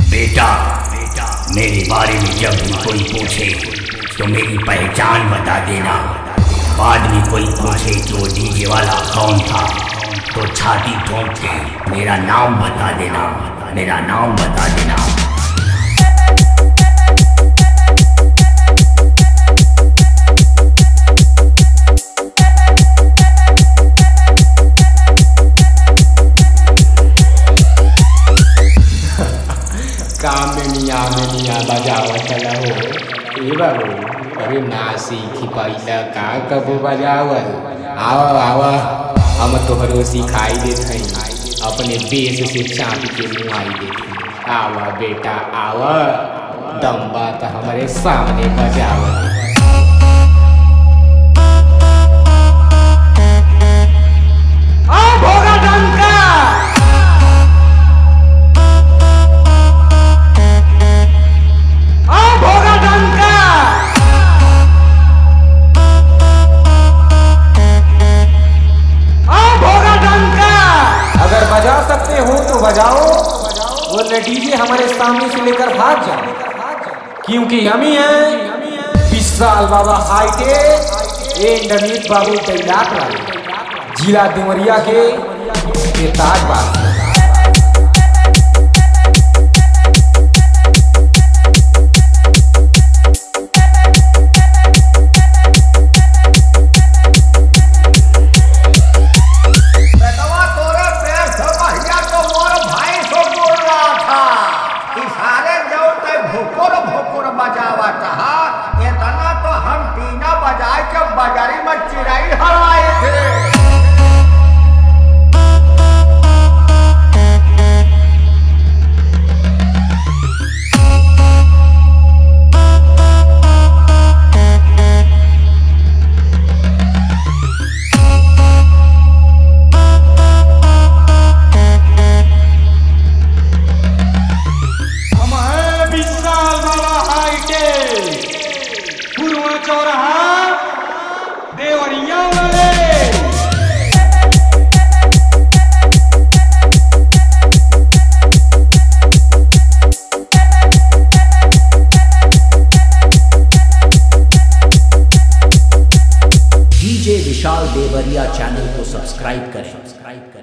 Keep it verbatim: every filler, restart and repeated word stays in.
बेटा, मेरे बारे में जब भी कोई पूछे तो मेरी पहचान बता देना। बाद में कोई पूछे कि वो डीजे वाला कौन था तो छाती ठोक के मेरा नाम बता देना, मेरा नाम बता देना। काम में मियाँ में मियाँ बजावा चला हो ए बाबू। अरे नासी खिपैला का कबो बजावल। आवा आवा हम तोहरो सिखाई देत हई, अपने बेस से चाँद के मुआई देत हई। आवा बेटा आवा, दम बात हमारे सामने बजावा। बजा सकते हो तो बजाओ, वो डीजे हमारे सामने से लेकर भाग जाओ, क्योंकि हम ही हैं विशाल बाबा हाईटेक एंड बाबू तैयार वाले जिला देवरिया के ताजबाग। इतना तो हम टीना बजाए के बाजारी में चिराई हराए थे। देवरिया वाले डीजे विशाल देवरिया चैनल को सब्सक्राइब करें।